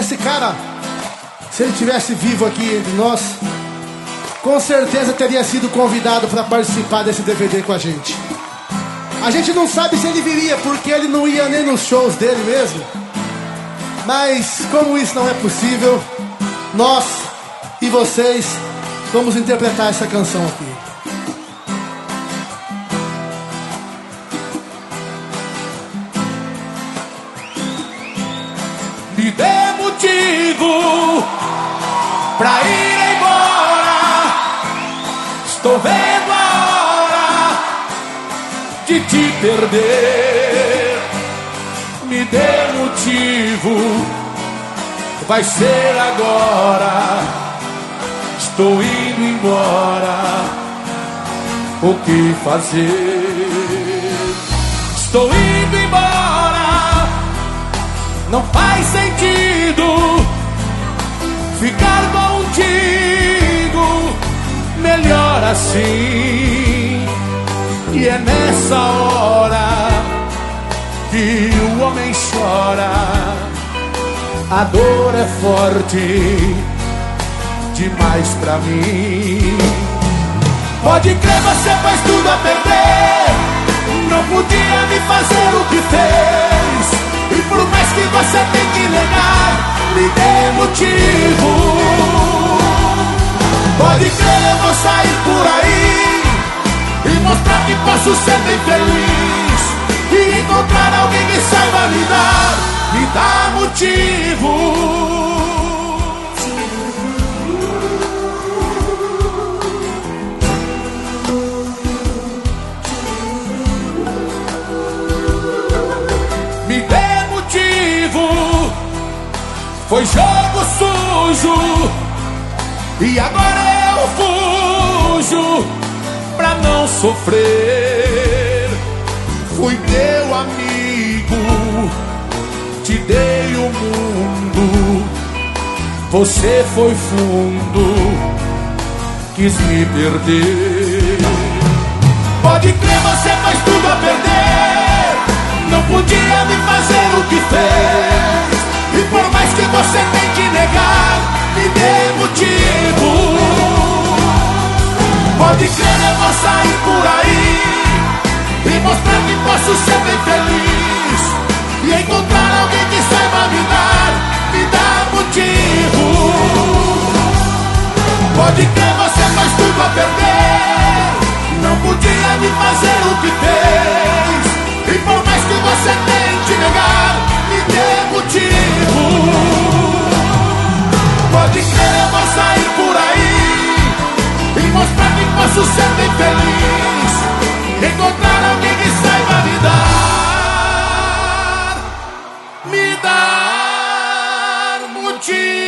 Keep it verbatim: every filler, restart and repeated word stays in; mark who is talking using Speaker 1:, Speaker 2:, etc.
Speaker 1: Esse cara, se ele tivesse vivo aqui entre nós, com certeza teria sido convidado para participar desse D V D com a gente. A gente não sabe se ele viria, porque ele não ia nem nos shows dele mesmo. Mas como isso não é possível, nós e vocês vamos interpretar essa canção aqui.
Speaker 2: Me dê motivo pra ir embora. Estou vendo a hora de te perder. Me dê motivo, vai ser agora. Estou indo embora. O que fazer? Estou indo embora. Não faz sentido ficar contigo. Melhor assim. E é nessa hora que o homem chora. A dor é forte demais pra mim. Pode crer, você faz tudo a perder. Não podia me fazer o que fez. E por mais que você tem que negar, me dê motivo. Pode crer, eu vou sair por aí e mostrar que posso ser bem feliz. E encontrar alguém que saiba me dar, me dá motivo. Me dê motivo. Foi jogo sujo e agora eu fujo pra não sofrer. Fui teu amigo, te dei o mundo. Você foi fundo, quis me perder. Pode crer, você faz tudo a perder. Não podia me fazer o que fez. E por mais que você tente negar, me dê motivo. Pode crer, eu vou sair por aí e mostrar que posso ser bem feliz. E encontrar alguém que saiba me dar, me dá motivo. Pode crer, você faz tudo a perder. Não podia me fazer o que fez. E por mais que você tente negar, me dê motivo. Pode crer, eu vou sair por aí e mostrar que posso ser bem feliz. Encontrar alguém que saiba me dar, me dar motivo.